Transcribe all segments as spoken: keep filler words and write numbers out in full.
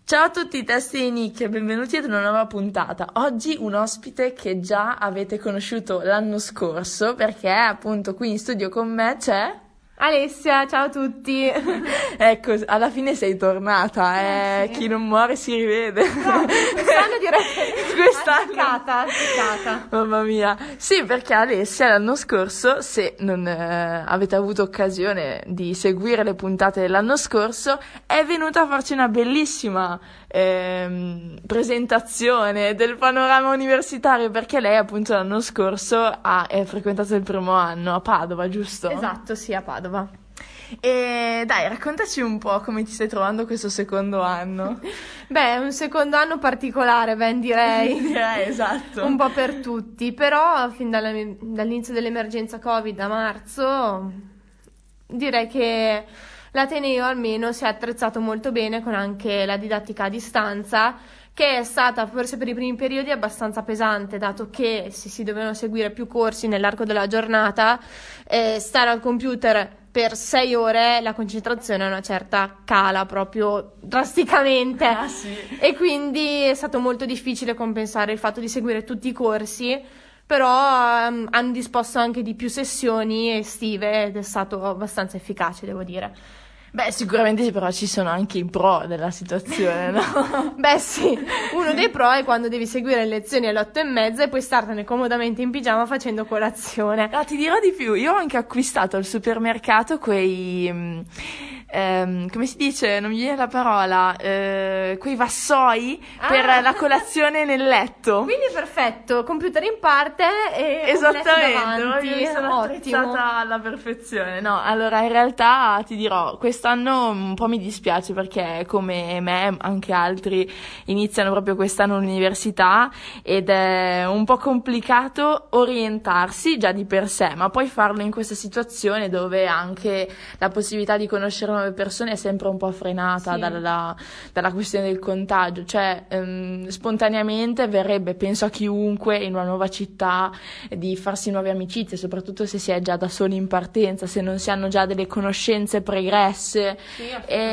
Ciao a tutti testi di nicchia e benvenuti ad una nuova puntata. Oggi un ospite che già avete conosciuto l'anno scorso, perché appunto qui in studio con me c'è Alessia. Ciao a tutti. Ecco, alla fine sei tornata, eh, eh sì. Chi non muore si rivede. No, quest'anno direi quest'anno azzeccata, azzeccata. Mamma mia. Sì, perché Alessia l'anno scorso, se non eh, avete avuto occasione di seguire le puntate dell'anno scorso, è venuta a farci una bellissima ehm, presentazione del panorama universitario, perché lei appunto l'anno scorso ha eh, frequentato il primo anno a Padova, giusto? Esatto, sì, a Padova. E dai, raccontaci un po' come ti stai trovando questo secondo anno. Beh, è un secondo anno particolare, ben direi. Direi, esatto. Un po' per tutti, però fin dalla- dall'inizio dell'emergenza Covid a marzo direi che l'Ateneo almeno si è attrezzato molto bene con anche la didattica a distanza, che è stata forse per i primi periodi abbastanza pesante, dato che si, si dovevano seguire più corsi nell'arco della giornata, eh, stare al computer per sei ore, la concentrazione a una certa cala proprio drasticamente. Ah, sì. E quindi è stato molto difficile compensare il fatto di seguire tutti i corsi, però um, hanno disposto anche di più sessioni estive ed è stato abbastanza efficace, devo dire. Beh, sicuramente però ci sono anche i pro della situazione, no? Beh sì, uno dei pro è quando devi seguire le lezioni alle otto e mezza e poi startene comodamente in pigiama facendo colazione. Ah, ti dirò di più, io ho anche acquistato al supermercato quei, mm, ehm, come si dice, non mi viene la parola, eh, quei vassoi per Ah. la colazione nel letto. Quindi è perfetto, computer in parte e Esattamente, un letto io mi davanti. sono Ottimo. attrezzata alla perfezione. No, allora in realtà ti dirò, quest'anno un po' mi dispiace perché come me anche altri iniziano proprio quest'anno l'università ed è un po' complicato orientarsi già di per sé, ma poi farlo in questa situazione dove anche la possibilità di conoscere nuove persone è sempre un po' frenata Sì. dalla, dalla questione del contagio, cioè ehm, spontaneamente verrebbe, penso a chiunque in una nuova città, di farsi nuove amicizie, soprattutto se si è già da soli in partenza, se non si hanno già delle conoscenze pregresse. Sì,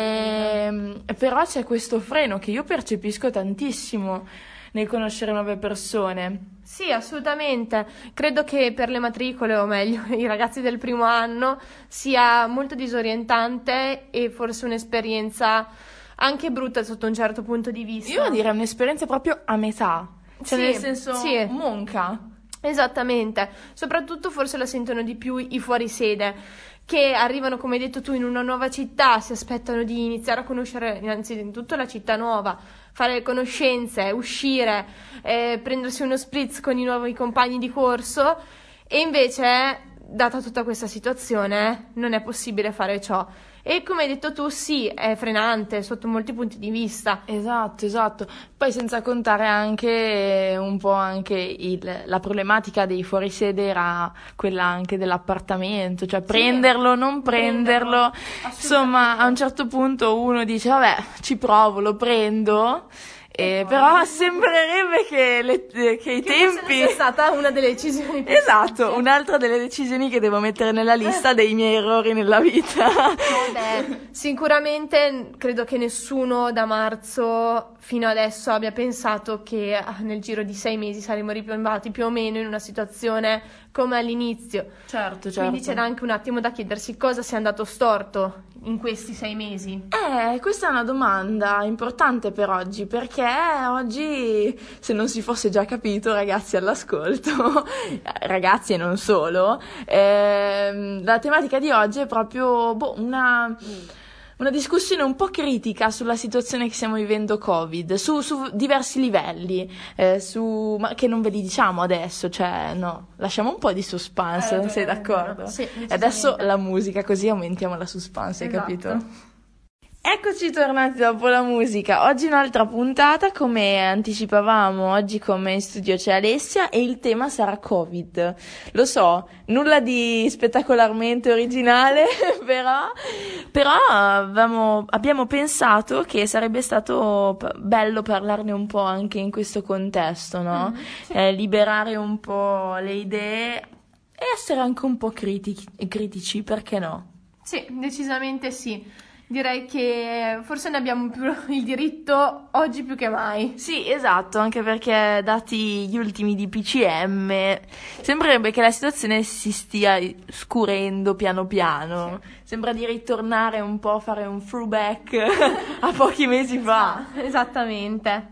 e, però c'è questo freno che io percepisco tantissimo nel conoscere nuove persone. Sì, assolutamente. Credo che per le matricole, o meglio, i ragazzi del primo anno, sia molto disorientante e forse un'esperienza anche brutta sotto un certo punto di vista. Io direi un'esperienza proprio a metà, cioè Sì, nel senso sì. monca. Esattamente, soprattutto forse la sentono di più i fuorisede, che arrivano, come hai detto tu, in una nuova città, si aspettano di iniziare a conoscere innanzitutto la città nuova, fare conoscenze, uscire, eh, prendersi uno spritz con i nuovi compagni di corso, e invece, data tutta questa situazione, non è possibile fare ciò. E come hai detto tu, sì, è frenante sotto molti punti di vista. Esatto, esatto. Poi senza contare anche un po' anche il, la problematica dei fuorisede era quella anche dell'appartamento, cioè prenderlo, non prenderlo. Prenderlo, Insomma, a un certo punto uno dice, vabbè, ci provo, lo prendo. Eh, però sembrerebbe che, le, che i Che tempi... forse è stata una delle decisioni più Esatto, un'altra delle decisioni che devo mettere nella lista dei miei errori nella vita. Beh, sicuramente credo che nessuno da marzo fino adesso abbia pensato che ah, nel giro di sei mesi saremmo ripiombati più o meno in una situazione come all'inizio. Certo, certo. Quindi c'era anche un attimo da chiedersi cosa sia andato storto in questi sei mesi. Eh, questa è una domanda importante per oggi, perché oggi, se non si fosse già capito, ragazzi all'ascolto, ragazzi e non solo, ehm, la tematica di oggi è proprio boh, una... Una discussione un po' critica sulla situazione che stiamo vivendo Covid, su, su diversi livelli, eh, su, ma che non ve li diciamo adesso, cioè no, lasciamo un po' di suspense, Eh, sei eh, d'accordo? sì, E adesso la musica, così aumentiamo la suspense, hai Esatto. capito? Eccoci tornati dopo la musica. Oggi un'altra puntata, come anticipavamo, oggi come in studio c'è Alessia e il tema sarà Covid. Lo so, nulla di spettacolarmente originale, però, però avevamo, abbiamo pensato che sarebbe stato p- bello parlarne un po' anche in questo contesto, no? Mm, sì. Eh, liberare un po' le idee e essere anche un po' critici, critici, perché no? Sì, decisamente sì. Direi che forse ne abbiamo più il diritto oggi più che mai. Sì, esatto, anche perché dati gli ultimi D P C M sembrerebbe che la situazione si stia scurendo piano piano. Sì. Sembra di ritornare un po' a fare un throwback a pochi mesi fa. Esattamente.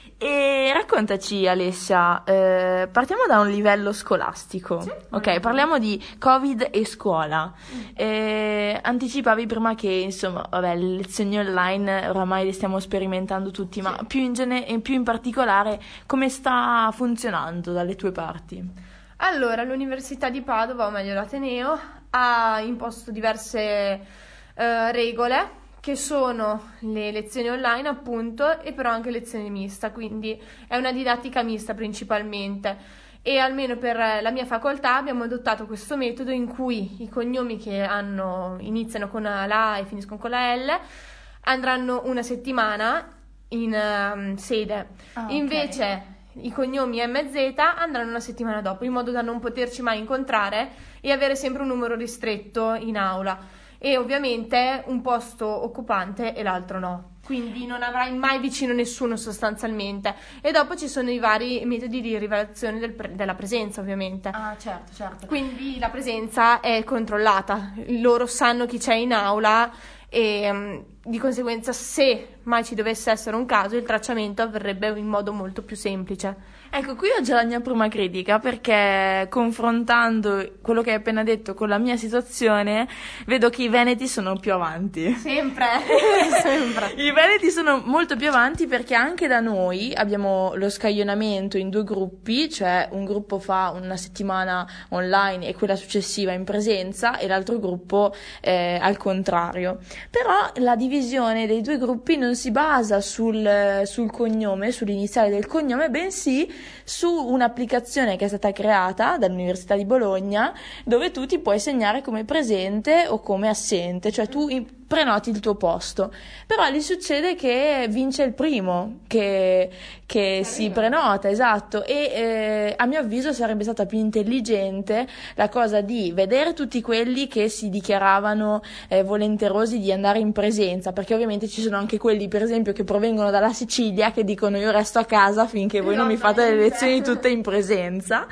E raccontaci, Alessia, eh, partiamo da un livello scolastico. Sì, ok, parliamo di Covid e scuola. Eh, anticipavi prima che, insomma, vabbè, le lezioni online oramai le stiamo sperimentando tutti, ma sì. più in gene- e più in particolare come sta funzionando dalle tue parti? Allora, l'Università di Padova, o meglio l'Ateneo, ha imposto diverse eh, regole, che sono le lezioni online appunto, e però anche lezioni mista, quindi è una didattica mista principalmente, e almeno per la mia facoltà abbiamo adottato questo metodo in cui i cognomi che hanno, iniziano con la A e finiscono con la L andranno una settimana in um, sede, ah, okay. Invece i cognomi M Z andranno una settimana dopo, in modo da non poterci mai incontrare e avere sempre un numero ristretto in aula. E ovviamente un posto occupante e l'altro no, quindi non avrai mai vicino nessuno sostanzialmente. E dopo ci sono i vari metodi di rivelazione del pre- della presenza, ovviamente. Ah, certo, certo. Quindi la presenza è controllata, loro sanno chi c'è in aula e um, di conseguenza, se mai ci dovesse essere un caso, il tracciamento avverrebbe in modo molto più semplice. Ecco, qui ho già la mia prima critica, perché confrontando quello che hai appena detto con la mia situazione, vedo che i veneti sono più avanti. Sempre, sempre. I veneti sono molto più avanti, perché anche da noi abbiamo lo scaglionamento in due gruppi, cioè un gruppo fa una settimana online e quella successiva in presenza, e l'altro gruppo eh, al contrario. Però la divisione dei due gruppi non si basa sul, sul cognome, sull'iniziale del cognome, bensì su un'applicazione che è stata creata dall'Università di Bologna, dove tu ti puoi segnare come presente o come assente, cioè tu prenoti il tuo posto. Però lì succede che vince il primo che, che si prenota, esatto, e eh, a mio avviso sarebbe stata più intelligente la cosa di vedere tutti quelli che si dichiaravano eh, volenterosi di andare in presenza, perché ovviamente ci sono anche quelli, per esempio, che provengono dalla Sicilia, che dicono io resto a casa finché voi non mi fate le lezioni tutte in presenza,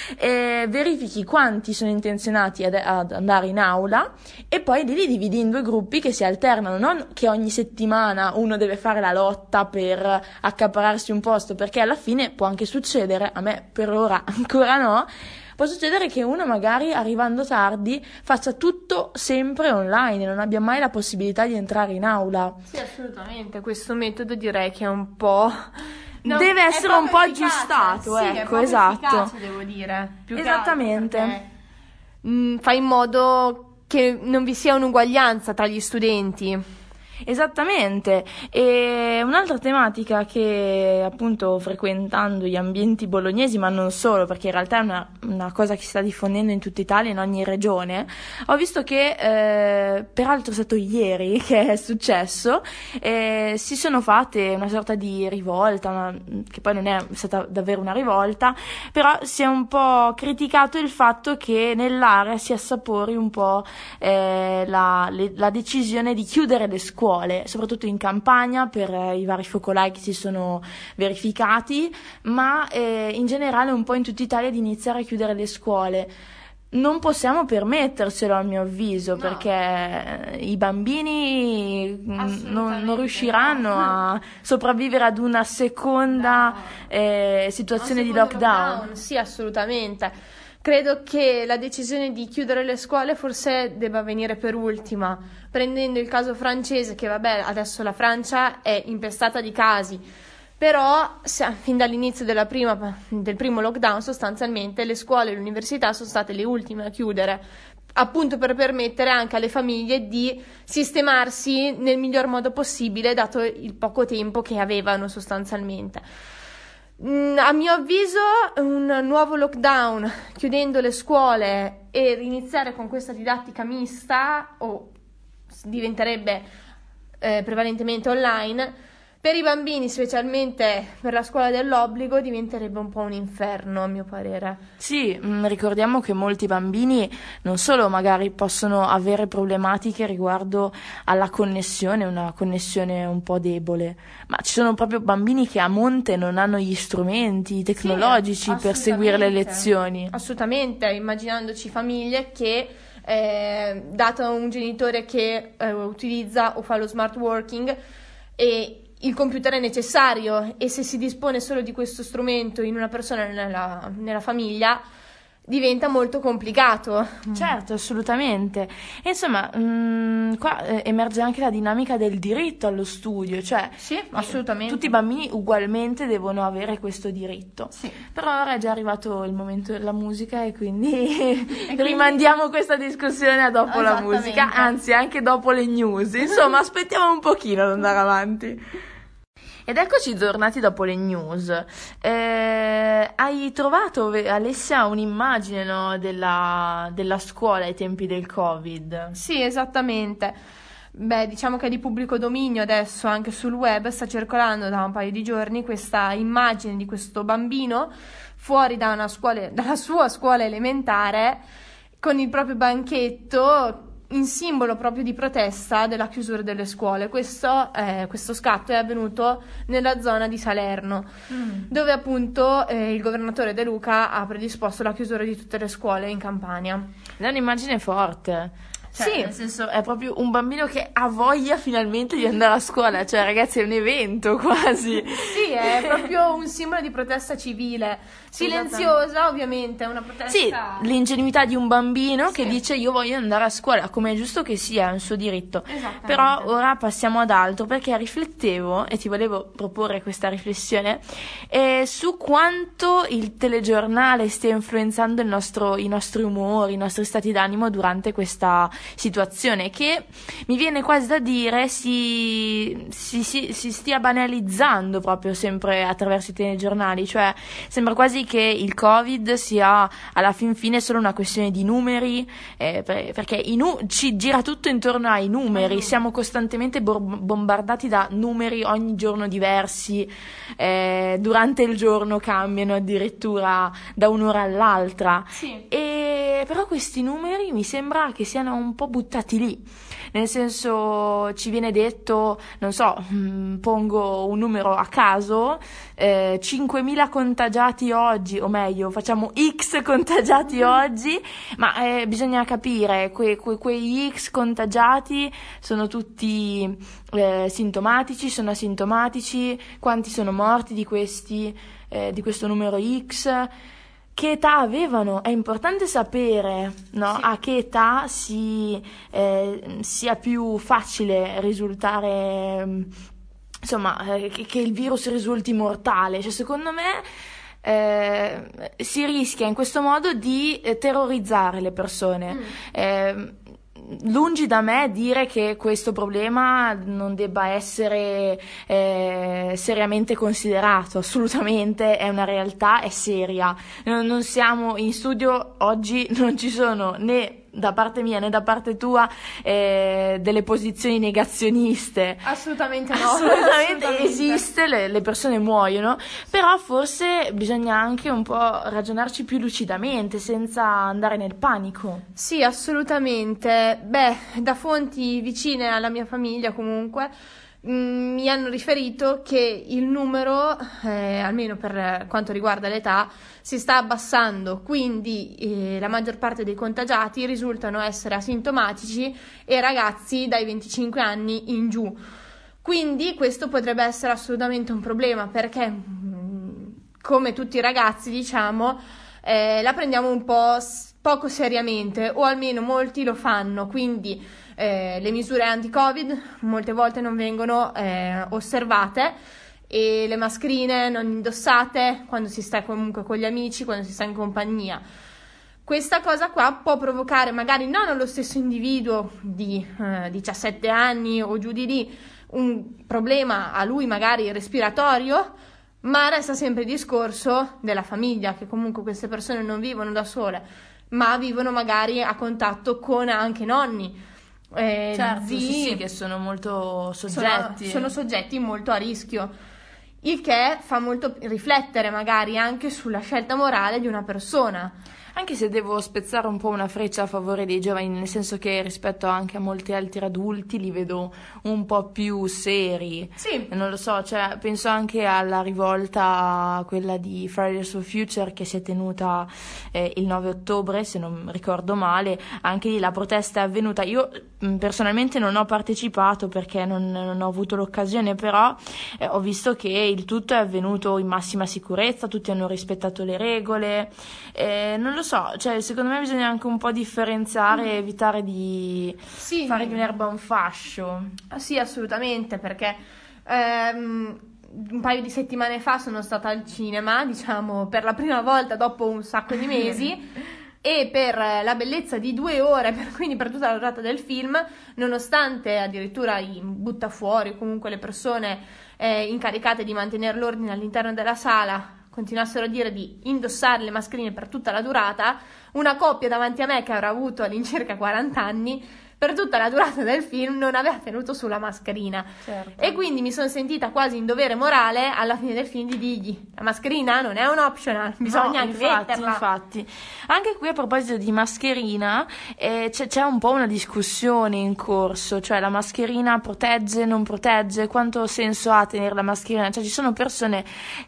e verifichi quanti sono intenzionati ad, ad andare in aula, e poi li dividi in due gruppi che si alternano, non che ogni settimana uno deve fare la lotta per accapararsi un posto, perché alla fine può anche succedere, a me per ora ancora no, può succedere che uno magari arrivando tardi faccia tutto sempre online e non abbia mai la possibilità di entrare in aula. Sì, assolutamente, questo metodo direi che è un po'... No, deve essere un po' efficace. aggiustato, sì, ecco, è esatto. Efficace, devo dire. Più Esattamente. Che altro perché, mh, fa in modo che non vi sia un'uguaglianza tra gli studenti. Esattamente, e un'altra tematica che appunto frequentando gli ambienti bolognesi, ma non solo, perché in realtà è una, una cosa che si sta diffondendo in tutta Italia, in ogni regione, ho visto che eh, peraltro è stato ieri che è successo, eh, si sono fatte una sorta di rivolta, una, che poi non è stata davvero una rivolta, però si è un po' criticato il fatto che nell'area si assapori un po' eh, la, le, la decisione di chiudere le scuole, soprattutto in Campania per eh, i vari focolai che si sono verificati, ma eh, in generale un po' in tutta Italia, di iniziare a chiudere le scuole. Non possiamo permettercelo, a mio avviso, no. Perché i bambini non, non riusciranno no. a sopravvivere ad una seconda no. eh, situazione di lockdown. lockdown. Sì, assolutamente. Credo che la decisione di chiudere le scuole forse debba venire per ultima, prendendo il caso francese, che vabbè, adesso la Francia è impestata di casi, però se, fin dall'inizio della prima, del primo lockdown sostanzialmente le scuole e le università sono state le ultime a chiudere, appunto per permettere anche alle famiglie di sistemarsi nel miglior modo possibile, dato il poco tempo che avevano sostanzialmente. A mio avviso un nuovo lockdown, chiudendo le scuole e riniziare con questa didattica mista, o diventerebbe eh, prevalentemente online, Per i bambini, specialmente per la scuola dell'obbligo, diventerebbe un po' un inferno, a mio parere. Sì, mh, ricordiamo che molti bambini non solo magari possono avere problematiche riguardo alla connessione, una connessione un po' debole, ma ci sono proprio bambini che a monte non hanno gli strumenti tecnologici Sì, per seguire le assolutamente. lezioni. Assolutamente, immaginandoci famiglie che, eh, dato un genitore che eh, utilizza o fa lo smart working e il computer è necessario, e se si dispone solo di questo strumento in una persona nella, nella famiglia, diventa molto complicato. Certo, assolutamente. E insomma, mh, qua eh, emerge anche la dinamica del diritto allo studio, cioè Sì, eh, assolutamente. tutti i bambini ugualmente devono avere questo diritto. Sì. Però ora è già arrivato il momento della musica e quindi, quindi- rimandiamo questa discussione a dopo la Esattamente. musica, anzi anche dopo le news. Insomma, aspettiamo un pochino ad andare avanti. Ed eccoci tornati dopo le news. Eh, hai trovato, ve- Alessia, un'immagine, no, della, della scuola ai tempi del Covid? Sì, esattamente. Beh, diciamo che è di pubblico dominio adesso, anche sul web sta circolando da un paio di giorni questa immagine di questo bambino fuori da una scuola, dalla sua scuola elementare, con il proprio banchetto in simbolo proprio di protesta della chiusura delle scuole. Questo, eh, questo scatto è avvenuto nella zona di Salerno, Mm. dove appunto eh, il governatore De Luca ha predisposto la chiusura di tutte le scuole in Campania. È un'immagine forte. Cioè, Sì. nel senso, è proprio un bambino che ha voglia finalmente di andare a scuola. Cioè, ragazzi, è un evento quasi. Sì, è proprio un simbolo di protesta civile, silenziosa ovviamente, una protesta... Sì, l'ingenuità di un bambino che Sì. dice io voglio andare a scuola, come è giusto che sia, è un suo diritto. Esattamente. Però ora passiamo ad altro, perché riflettevo, e ti volevo proporre questa riflessione, eh, su quanto il telegiornale stia influenzando il nostro, i nostri umori, i nostri stati d'animo durante questa situazione, che mi viene quasi da dire si, si, si, si stia banalizzando proprio sempre attraverso i telegiornali. Cioè sembra quasi che il Covid sia alla fin fine solo una questione di numeri, eh, per- perché i nu- ci gira tutto intorno ai numeri, siamo costantemente bor- bombardati da numeri ogni giorno diversi, eh, durante il giorno cambiano addirittura da un'ora all'altra. Sì. E però questi numeri mi sembra che siano un po' buttati lì, nel senso ci viene detto, non so, mh, pongo un numero a caso, eh, cinquemila contagiati oggi, o meglio facciamo X contagiati oggi, ma eh, bisogna capire, que- que- quei X contagiati sono tutti eh, sintomatici, sono asintomatici, quanti sono morti di questi, eh, di questo numero X, che età avevano. È importante sapere, no? Sì. A che età si, eh, sia più facile risultare, mm, insomma, eh, che, che il virus risulti mortale. Cioè, secondo me eh, si rischia in questo modo di eh, terrorizzare le persone. Mm. Eh, lungi da me dire che questo problema non debba essere eh, seriamente considerato, assolutamente è una realtà, è seria. Non, non siamo in studio oggi, non ci sono né da parte mia né da parte tua eh, delle posizioni negazioniste. Assolutamente no. Assolutamente, Assolutamente. esiste, le, le persone muoiono, però forse bisogna anche un po' ragionarci più lucidamente, senza andare nel panico. Sì, assolutamente. Beh, da fonti vicine alla mia famiglia comunque mh, mi hanno riferito che il numero, eh, almeno per quanto riguarda l'età, si sta abbassando, quindi eh, la maggior parte dei contagiati risultano essere asintomatici e ragazzi dai venticinque anni in giù. Quindi questo potrebbe essere assolutamente un problema, perché mh, come tutti i ragazzi, diciamo, eh, la prendiamo un po' s- poco seriamente, o almeno molti lo fanno, quindi eh, le misure anti-Covid molte volte non vengono eh, osservate, e le mascherine non indossate quando si sta comunque con gli amici, quando si sta in compagnia. Questa cosa qua può provocare magari non allo stesso individuo di eh, diciassette anni o giù di lì un problema a lui magari respiratorio, ma resta sempre il discorso della famiglia, che comunque queste persone non vivono da sole, ma vivono magari a contatto con anche nonni, eh, certo, zii, sì, sì, che sono molto soggetti. sono, sono soggetti molto a rischio, il che fa molto riflettere magari anche sulla scelta morale di una persona. Anche se devo spezzare un po' una freccia a favore dei giovani, nel senso che rispetto anche a molti altri adulti li vedo un po' più seri. Sì. Non lo so, cioè penso anche alla rivolta, quella di Fridays for Future, che si è tenuta eh, il nove ottobre, se non ricordo male. Anche lì la protesta è avvenuta. Io mh, personalmente non ho partecipato perché non, non ho avuto l'occasione, però eh, ho visto che il tutto è avvenuto in massima sicurezza, tutti hanno rispettato le regole. Eh, non lo so, cioè secondo me bisogna anche un po' differenziare e evitare di Sì. fare di un'erba un fascio. Ah, sì, assolutamente, perché ehm, un paio di settimane fa sono stata al cinema, diciamo, per la prima volta dopo un sacco di mesi e per la bellezza di due ore, per, quindi per tutta la durata del film, nonostante addirittura i buttafuori, comunque le persone eh, incaricate di mantenere l'ordine all'interno della sala continuassero a dire di indossare le mascherine per tutta la durata, una coppia davanti a me che avrà avuto all'incirca quaranta anni, per tutta la durata del film non aveva tenuto sulla mascherina. Certo. E quindi mi sono sentita quasi in dovere morale alla fine del film di dirgli: la mascherina non è un optional, bisogna No, anche infatti, metterla. infatti. Anche qui a proposito di mascherina eh, c'è, c'è un po' una discussione in corso, cioè la mascherina protegge, non protegge, quanto senso ha tenere la mascherina? Cioè ci sono persone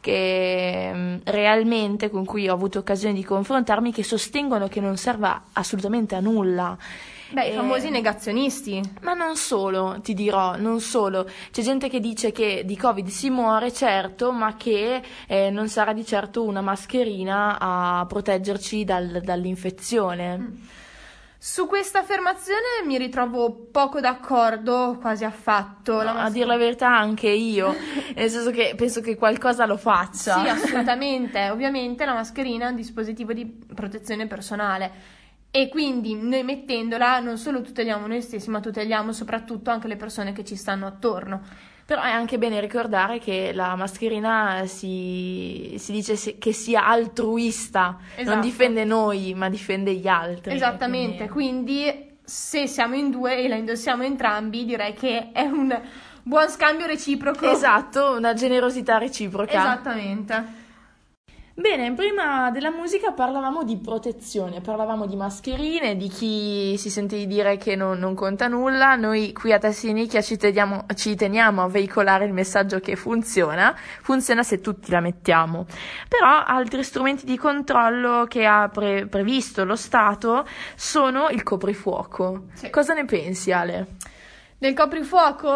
che mh, realmente, con cui ho avuto occasione di confrontarmi, che sostengono che non serva assolutamente a nulla. Beh, i Eh, famosi negazionisti. Ma non solo, ti dirò, non solo. C'è gente che dice che di Covid si muore, certo, ma che eh, non sarà di certo una mascherina a proteggerci dal- dall'infezione. Mm. Su questa affermazione mi ritrovo poco d'accordo, quasi affatto. La No, a mas- dire la verità anche io, nel senso che penso che qualcosa lo faccia. Sì, assolutamente. Ovviamente la mascherina è un dispositivo di protezione personale e quindi noi mettendola non solo tuteliamo noi stessi, ma tuteliamo soprattutto anche le persone che ci stanno attorno. Però è anche bene ricordare che la mascherina si, si dice se- che sia altruista, Esatto. non difende noi, ma difende gli altri. Esattamente, Quindi- quindi se siamo in due e la indossiamo entrambi, direi che è un buon scambio reciproco. Esatto, una generosità reciproca. Esattamente. Bene, prima della musica parlavamo di protezione, parlavamo di mascherine, di chi si sente di dire che non, non conta nulla. Noi qui a Tassi di Nicchia ci teniamo, ci teniamo a veicolare il messaggio che funziona, funziona se tutti la mettiamo. Però altri strumenti di controllo che ha pre- previsto lo Stato sono il coprifuoco. Sì. Cosa ne pensi, Ale? Del coprifuoco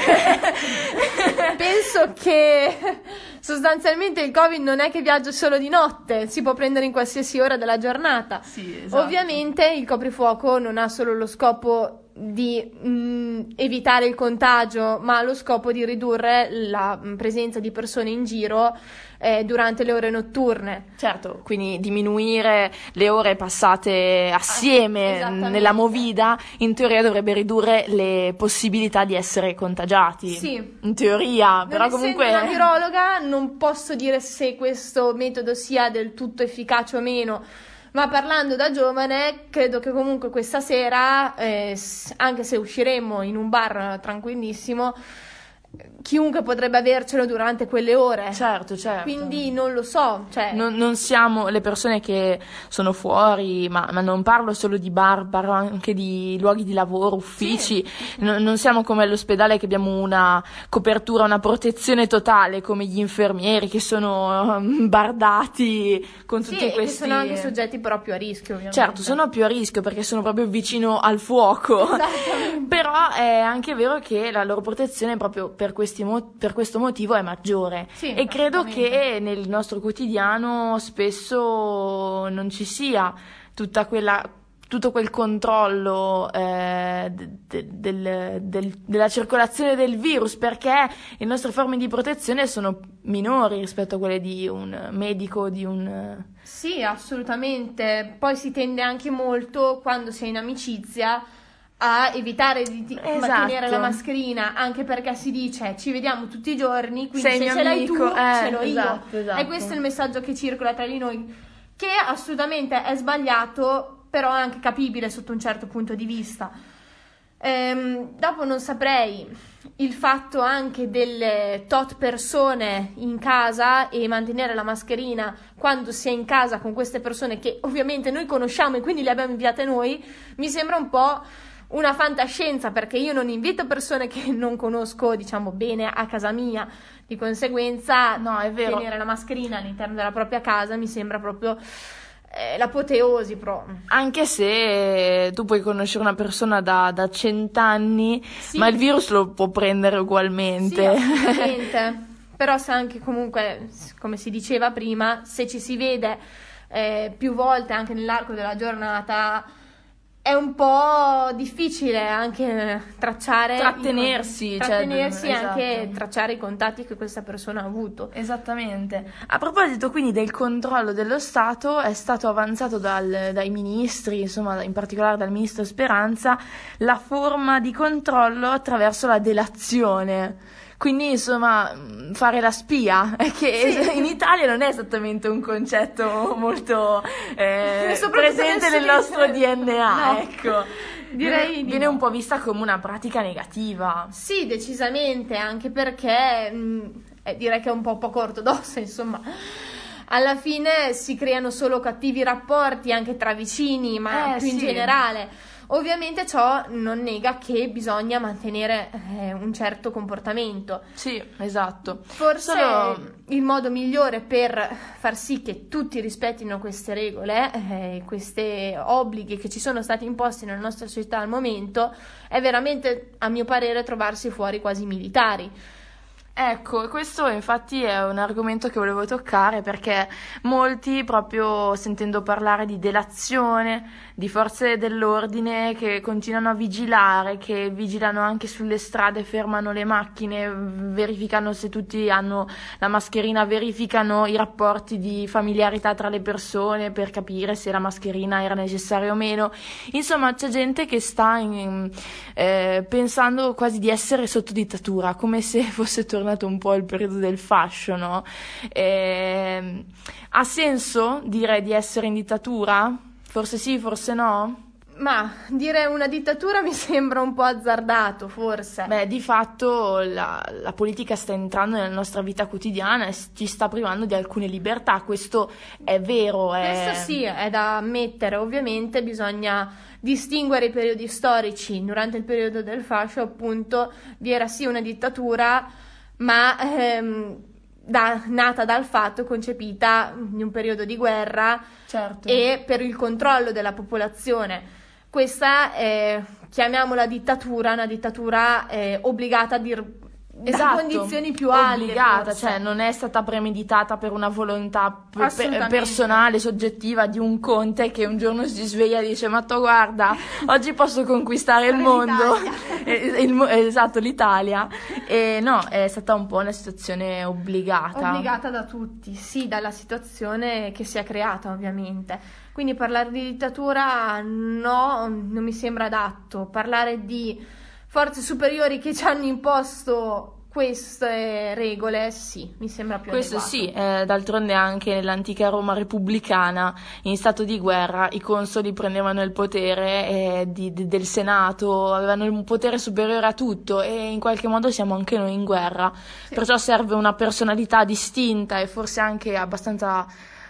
penso che sostanzialmente il Covid non è che viaggia solo di notte, si può prendere in qualsiasi ora della giornata. Sì, esatto. Ovviamente il coprifuoco non ha solo lo scopo di mh, evitare il contagio, ma ha lo scopo di ridurre la mh, presenza di persone in giro eh, durante le ore notturne. Certo, quindi diminuire le ore passate assieme Esattamente. nella movida, in teoria dovrebbe ridurre le possibilità di essere contagiati. Sì. In teoria, Non però essendo comunque... una virologa non posso dire se questo metodo sia del tutto efficace o meno, ma parlando da giovane credo che comunque questa sera, eh, s- anche se usciremo in un bar tranquillissimo, chiunque potrebbe avercelo durante quelle ore. Certo, certo. Quindi non lo so, cioè Non, non siamo le persone che sono fuori, ma, ma non parlo solo di bar, parlo anche di luoghi di lavoro, uffici. Non, non siamo come all'ospedale che abbiamo una copertura, una protezione totale come gli infermieri che sono um, bardati con sì, tutti e che questi... sono anche soggetti però più a rischio, ovviamente. Certo, sono più a rischio perché sono proprio vicino al fuoco. Esattamente. Però è anche vero che la loro protezione proprio per, questi mo- per questo motivo è maggiore. Sì, e credo assolutamente. che nel nostro quotidiano spesso non ci sia tutta quella, tutto quel controllo eh, de- de- del- del- della circolazione del virus, perché le nostre forme di protezione sono minori rispetto a quelle di un medico, di un... Sì, assolutamente. Poi si tende anche molto quando si è in amicizia a evitare di di Esatto. mantenere la mascherina, anche perché si dice ci vediamo tutti i giorni, quindi Sei se mio ce l'hai tu, amico, eh, ce l'ho io. esatto, esatto. E questo è il messaggio che circola tra di noi, che assolutamente è sbagliato, però è anche capibile sotto un certo punto di vista. Ehm, dopo non saprei il fatto anche delle tot persone in casa e mantenere la mascherina quando si è in casa con queste persone che ovviamente noi conosciamo e quindi le abbiamo inviate noi, mi sembra un po' una fantascienza, perché io non invito persone che non conosco, diciamo, bene a casa mia. Di conseguenza, no, è vero, tenere la mascherina all'interno della propria casa mi sembra proprio eh, l'apoteosi, però. Anche se tu puoi conoscere una persona da, da cent'anni, Sì. ma il virus lo può prendere ugualmente. Sì, assolutamente. Però se anche comunque, come si diceva prima, se ci si vede eh, più volte anche nell'arco della giornata, è un po' difficile anche tracciare Trattenersi, i, cioè, trattenersi e esatto. anche tracciare i contatti che questa persona ha avuto. Esattamente. A proposito quindi del controllo dello Stato, è stato avanzato dal, dai ministri, insomma in particolare dal ministro Speranza, la forma di controllo attraverso la delazione. Quindi insomma fare la spia, che Sì. in Italia non è esattamente un concetto molto eh, Soprattutto presente adesso nel nostro viene- D N A, No. ecco. Direi viene, di viene no. un po' vista come una pratica negativa. Sì, decisamente, anche perché mh, eh, direi che è un po' poco ortodossa, insomma. Alla fine si creano solo cattivi rapporti anche tra vicini, ma Eh, più in sì. generale. Ovviamente ciò non nega che bisogna mantenere eh, un certo comportamento. Sì, esatto. Forse Solo- il modo migliore per far sì che tutti rispettino queste regole, eh, questi obblighi che ci sono stati imposti nella nostra società al momento, è veramente, a mio parere, trovarsi fuori quasi militari. Ecco, questo infatti è un argomento che volevo toccare, perché molti, proprio sentendo parlare di delazione, di forze dell'ordine che continuano a vigilare, che vigilano anche sulle strade, fermano le macchine, verificano se tutti hanno la mascherina, verificano i rapporti di familiarità tra le persone per capire se la mascherina era necessaria o meno. Insomma, c'è gente che sta in, eh, pensando quasi di essere sotto dittatura, come se fosse tornato un po' il periodo del fascio, no? Eh, ha senso dire di essere in dittatura? Forse sì, forse no? Ma dire una dittatura mi sembra un po' azzardato, forse. Beh, di fatto la, la politica sta entrando nella nostra vita quotidiana e ci sta privando di alcune libertà, questo è vero. È... Questo sì, è da ammettere. Ovviamente bisogna distinguere i periodi storici. Durante il periodo del fascio, appunto, vi era sì una dittatura, ma ehm, da, nata dal fatto, concepita in un periodo di guerra, Certo. e per il controllo della popolazione. Questa è, chiamiamola dittatura, una dittatura eh, obbligata a dir Esatto, da condizioni più alte, obbligata, forse. cioè non è stata premeditata per una volontà pe- pe- Assolutamente. personale, soggettiva di un conte che un giorno si sveglia e dice: ma to guarda, oggi posso conquistare il mondo. Eh, il mo- esatto, l'Italia. E no, è stata un po' una situazione obbligata. Obbligata da tutti, sì, dalla situazione che si è creata, ovviamente. Quindi parlare di dittatura no, non mi sembra adatto. Parlare di forze superiori che ci hanno imposto queste regole, sì, mi sembra più Questo adeguato. sì, eh, d'altronde anche nell'antica Roma repubblicana, in stato di guerra, i consoli prendevano il potere eh, di- di- del Senato, avevano un potere superiore a tutto, e in qualche modo siamo anche noi in guerra. Sì. Perciò serve una personalità distinta e forse anche abbastanza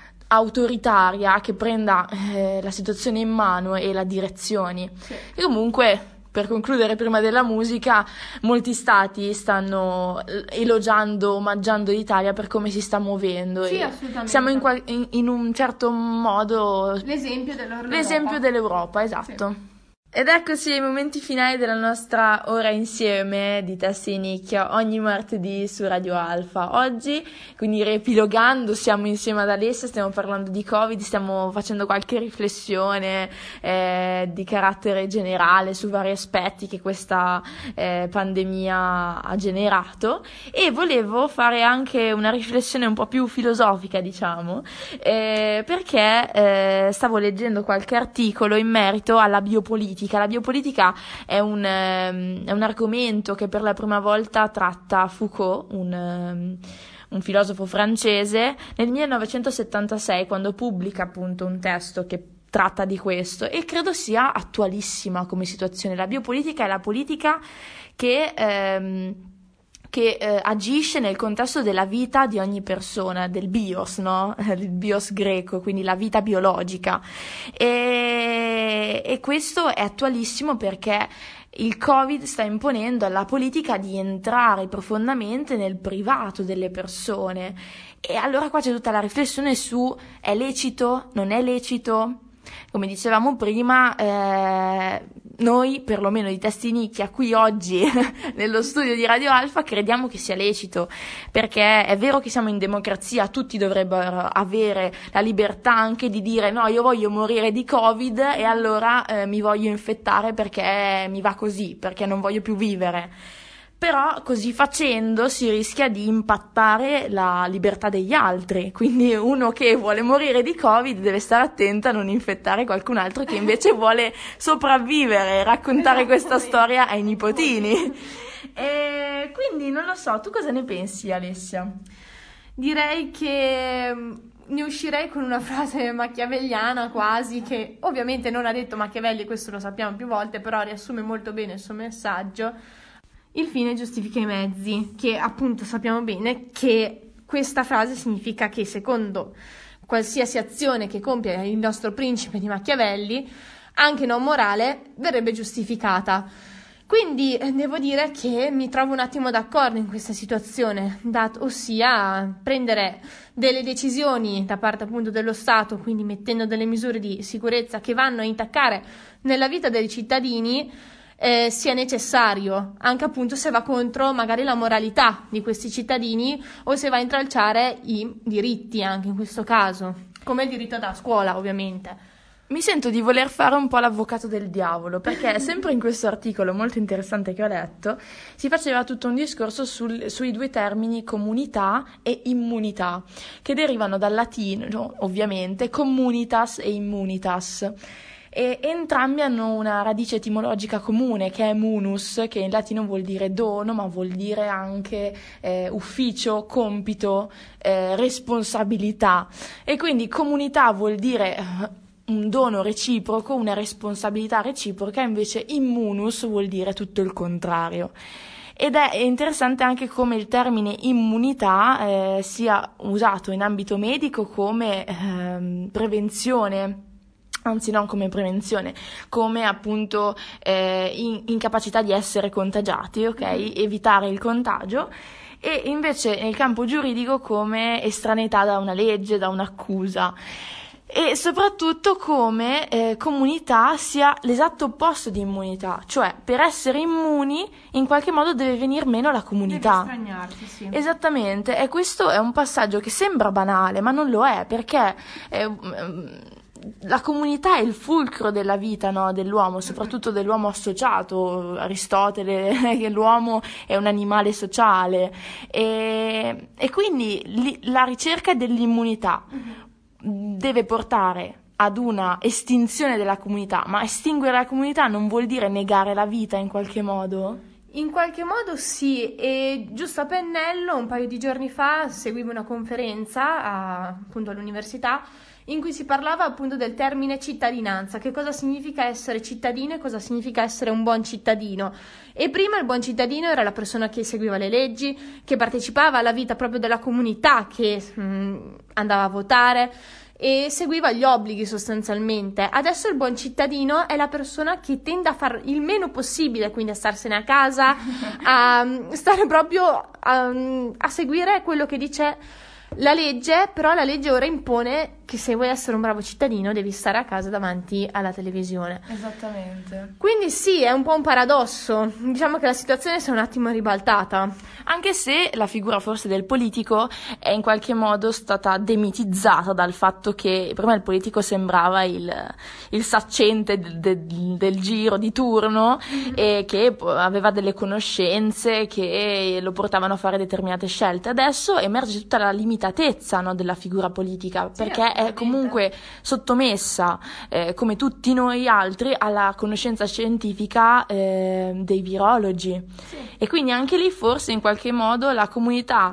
autoritaria che prenda eh, la situazione in mano e la direzioni. Sì. E comunque, per concludere, prima della musica, molti stati stanno elogiando, omaggiando l'Italia per come si sta muovendo. Sì, e assolutamente. siamo in, qual- in- in un certo modo L'esempio dell'Europa. l'esempio dell'Europa, esatto. Ed eccoci ai momenti finali della nostra ora insieme di Testa di Nicchia, ogni martedì su Radio Alfa. Oggi, quindi riepilogando, siamo insieme ad Alessia, stiamo parlando di Covid, stiamo facendo qualche riflessione eh, di carattere generale su vari aspetti che questa eh, pandemia ha generato, e volevo fare anche una riflessione un po' più filosofica, diciamo, eh, perché eh, stavo leggendo qualche articolo in merito alla biopolitica. La biopolitica è un, ehm, è un argomento che per la prima volta tratta Foucault, un, ehm, un filosofo francese, nel millenovecentosettantasei, quando pubblica appunto un testo che tratta di questo, e credo sia attualissima come situazione. La biopolitica è la politica che... Ehm, che eh, agisce nel contesto della vita di ogni persona, del bios, no? Il bios greco, quindi la vita biologica. E, e questo è attualissimo perché il Covid sta imponendo alla politica di entrare profondamente nel privato delle persone. E allora qua c'è tutta la riflessione su: è lecito, non è lecito? Come dicevamo prima, eh, noi, perlomeno di Testi Nicchia, qui oggi nello studio di Radio Alfa, crediamo che sia lecito, perché è vero che siamo in democrazia, tutti dovrebbero avere la libertà anche di dire: no, io voglio morire di Covid e allora eh, mi voglio infettare perché mi va così, perché non voglio più vivere. Però così facendo si rischia di impattare la libertà degli altri, quindi uno che vuole morire di Covid deve stare attento a non infettare qualcun altro che invece vuole sopravvivere e raccontare questa storia ai nipotini. E quindi non lo so, tu cosa ne pensi, Alessia? Direi che ne uscirei con una frase machiavelliana quasi, che ovviamente non ha detto Machiavelli, questo lo sappiamo più volte, però riassume molto bene il suo messaggio. Il fine giustifica i mezzi, che appunto sappiamo bene che questa frase significa che secondo qualsiasi azione che compie il nostro principe di Machiavelli, anche non morale, verrebbe giustificata. Quindi eh, devo dire che mi trovo un attimo d'accordo in questa situazione, dat- ossia prendere delle decisioni da parte appunto dello Stato, quindi mettendo delle misure di sicurezza che vanno a intaccare nella vita dei cittadini, Eh, sia necessario, anche appunto se va contro magari la moralità di questi cittadini o se va a intralciare i diritti, anche in questo caso, come il diritto da scuola, ovviamente. Mi sento di voler fare un po' l'avvocato del diavolo, perché sempre in questo articolo molto interessante che ho letto si faceva tutto un discorso sul, sui due termini comunità e immunità, che derivano dal latino, ovviamente, communitas e immunitas. E entrambi hanno una radice etimologica comune, che è munus, che in latino vuol dire dono, ma vuol dire anche eh, ufficio, compito, eh, responsabilità. E quindi comunità vuol dire eh, un dono reciproco, una responsabilità reciproca, invece immunus vuol dire tutto il contrario. Ed è interessante anche come il termine immunità eh, sia usato in ambito medico come eh, prevenzione, anzi non come prevenzione, come appunto eh, in, incapacità di essere contagiati, ok? Evitare il contagio, e invece nel campo giuridico come estraneità da una legge, da un'accusa. E soprattutto come eh, comunità sia l'esatto opposto di immunità, cioè per essere immuni in qualche modo deve venir meno la comunità. Devi estraniarti, sì. Esattamente, e questo è un passaggio che sembra banale, ma non lo è, perché eh, la comunità è il fulcro della vita, no, dell'uomo, soprattutto dell'uomo associato. Aristotele, che l'uomo è un animale sociale, e, e quindi li, la ricerca dell'immunità uh-huh. deve portare ad una estinzione della comunità, ma estinguere la comunità non vuol dire negare la vita in qualche modo? In qualche modo sì, e giusto a pennello un paio di giorni fa seguivo una conferenza a, appunto all'università, in cui si parlava appunto del termine cittadinanza, che cosa significa essere cittadino e cosa significa essere un buon cittadino. E prima il buon cittadino era la persona che seguiva le leggi, che partecipava alla vita proprio della comunità, che mh, andava a votare e seguiva gli obblighi sostanzialmente. Adesso il buon cittadino è la persona che tende a fare il meno possibile, quindi a starsene a casa, a stare proprio a, a seguire quello che dice la legge, però la legge ora impone che se vuoi essere un bravo cittadino devi stare a casa davanti alla televisione. Esattamente. Quindi sì, è un po' un paradosso. Diciamo che la situazione si è un attimo ribaltata. Anche se la figura forse del politico è in qualche modo stata demitizzata dal fatto che prima il politico sembrava il, il saccente de, de, del giro di turno, mm-hmm. e che aveva delle conoscenze che lo portavano a fare determinate scelte. Adesso emerge tutta la limitatezza, no, della figura politica, sì, perché è comunque sottomessa, eh, come tutti noi altri, alla conoscenza scientifica eh, dei virologi. Sì. E quindi anche lì forse in qualche modo la comunità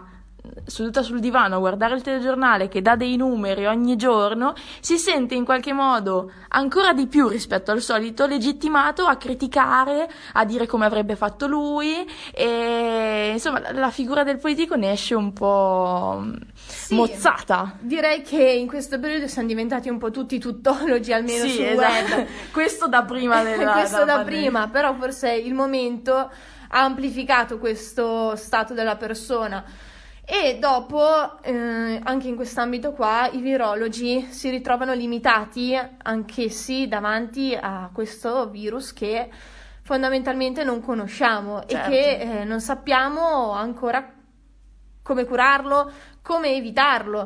seduta sul divano a guardare il telegiornale che dà dei numeri ogni giorno, si sente in qualche modo ancora di più rispetto al solito legittimato a criticare, a dire come avrebbe fatto lui, e insomma la, la figura del politico ne esce un po' sì, mozzata. Direi che in questo periodo siamo diventati un po' tutti tuttologi, almeno Sì, sul esatto. web. Questo da prima della Questo della da pandemia. prima, però forse il momento ha amplificato questo stato della persona. E dopo, eh, anche in quest'ambito qua, i virologi si ritrovano limitati anch'essi davanti a questo virus che fondamentalmente non conosciamo, certo, e che eh, non sappiamo ancora come curarlo, come evitarlo.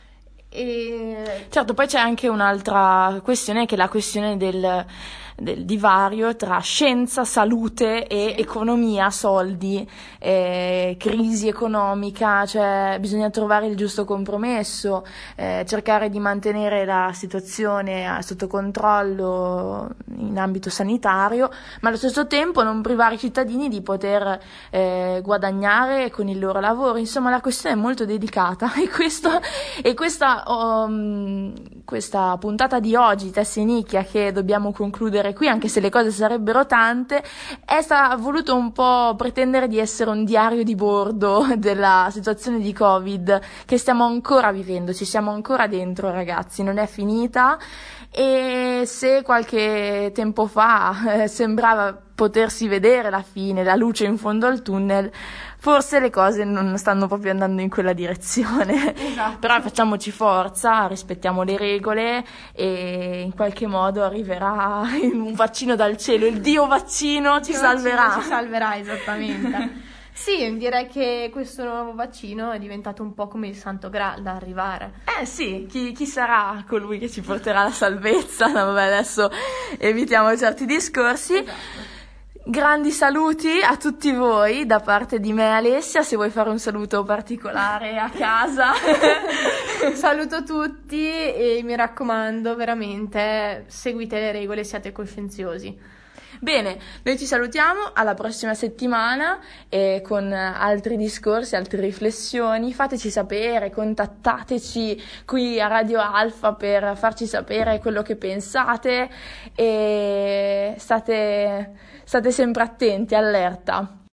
E... Certo, poi c'è anche un'altra questione, che è la questione del, del divario tra scienza, salute e Sì. economia, soldi, eh, crisi economica, cioè bisogna trovare il giusto compromesso, eh, cercare di mantenere la situazione sotto controllo in ambito sanitario, ma allo stesso tempo non privare i cittadini di poter eh, guadagnare con il loro lavoro. Insomma, la questione è molto delicata e questo e questa Um, questa puntata di oggi, Testa in Nicchia, che dobbiamo concludere qui, anche se le cose sarebbero tante, è sta, voluto un po' pretendere di essere un diario di bordo della situazione di Covid che stiamo ancora vivendo, ci siamo ancora dentro, ragazzi, non è finita. E se qualche tempo fa eh, sembrava potersi vedere la fine, la luce in fondo al tunnel, forse le cose non stanno proprio andando in quella direzione. Esatto. Però facciamoci forza, rispettiamo le regole e in qualche modo arriverà un vaccino dal cielo, il Dio vaccino ci Il salverà. vaccino ci salverà, esattamente. Sì, direi che questo nuovo vaccino è diventato un po' come il Santo Graal da arrivare. Eh sì, chi, chi sarà colui che ci porterà la salvezza? No, vabbè, adesso evitiamo certi discorsi. Esatto. Grandi saluti a tutti voi da parte di me, Alessia, se vuoi fare un saluto particolare a casa. Saluto tutti e mi raccomando, veramente, seguite le regole, siate coscienziosi. Bene, noi ci salutiamo alla prossima settimana e con altri discorsi, altre riflessioni. Fateci sapere, contattateci qui a Radio Alfa per farci sapere quello che pensate e state, state sempre attenti, allerta.